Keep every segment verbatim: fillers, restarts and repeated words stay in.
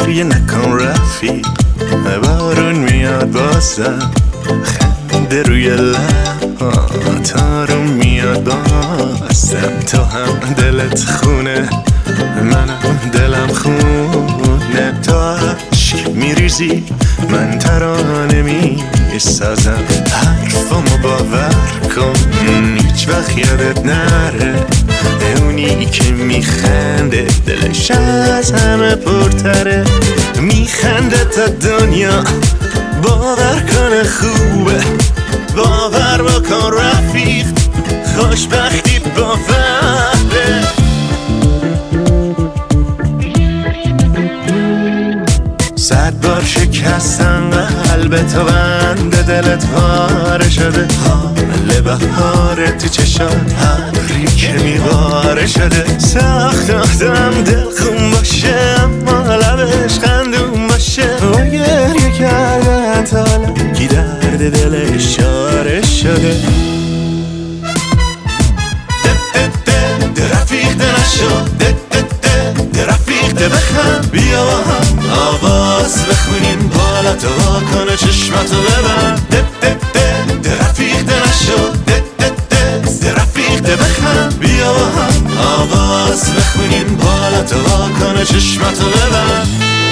گریه نکن رفیق، بارون میاد بازم، خنده روی لبات آروم میاد بازم. تو هم دلت خونه، منم دلم خونه، تو عشق میریزی من ترانه میسازم. حرفامو باور کن هیچ وقت یادت نره، اونی که میخنده دلش از همه پرتره. میخنده تا دنیا باور کنه خوبه، باور بکن رفیق خوشبختی باوره. صد بار شکستن قلب تو، بند دلت پاره شده، حال بهار تو چشات ابری که میباره شده. سخت آدم دل خون باشه اما لبش خندون باشه، و گریه کردن تا حالا کی درد دلش چاره شده. رفیق ده نشو، ده ده ده ده رفیق ده بخند، بیا با هم آواز بخونیم، بالا تو واکنه چشمتو ببند. ده ده ده ده رفیق ده نشو، ده ده ده ده رفیق ده بخند، بیا با هم آواز بخونیم، بالا تو واکنه چشمتو ببند.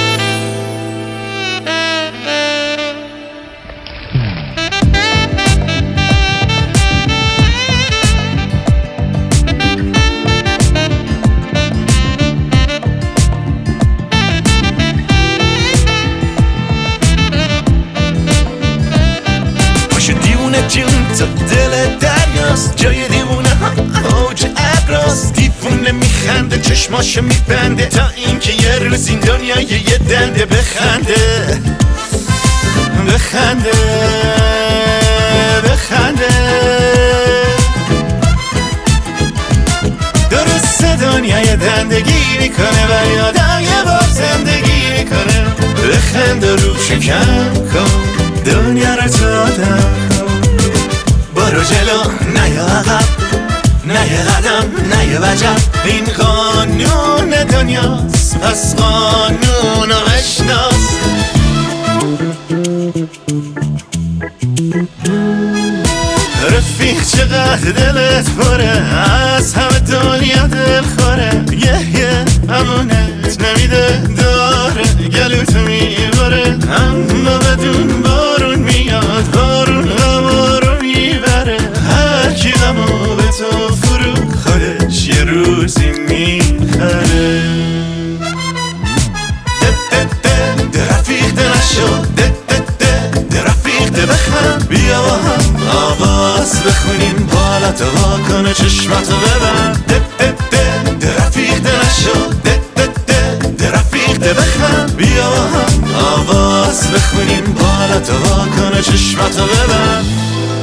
جون تو دل دریاست، جای دیوونه ها اوج ابراست. دیوونه میخنده چشماشو میبنده، تا اینکه یه روز این دنیا یه دنده بخنده بخنده بخنده. درست دنیا یه دنده گیری کنه و یادم یه بار زندگی میکنه. بخنده رو شکم کن دنیا رو تو آدم کن، برو جلو نه یه عقب، نه یه قدم نه یه وجب. این قانون دنیاست پس قانون رو بشناس. رفیق چقدر دلت پره، از همه دنیا دل خوره. یه یه امونت نمیده داره، گلوتو میباره اما بدون بارون میاد، بارون غما رو میبره. هر کی غمو به تو فرو خودش یه روزی میخره. ده ده ده ده رفیق ده نشو، ده ده ده ده رفیق ده بخند، بیا با هم آواز بخونیم، بالا تو واکنه چشمتو ببند. ده ده ده ده رفیق ده نشو، ده ده ده ده رفیق ده بخند، بیا با هم آواز بخونیم، بالا تو واکنه چشمتو ببند.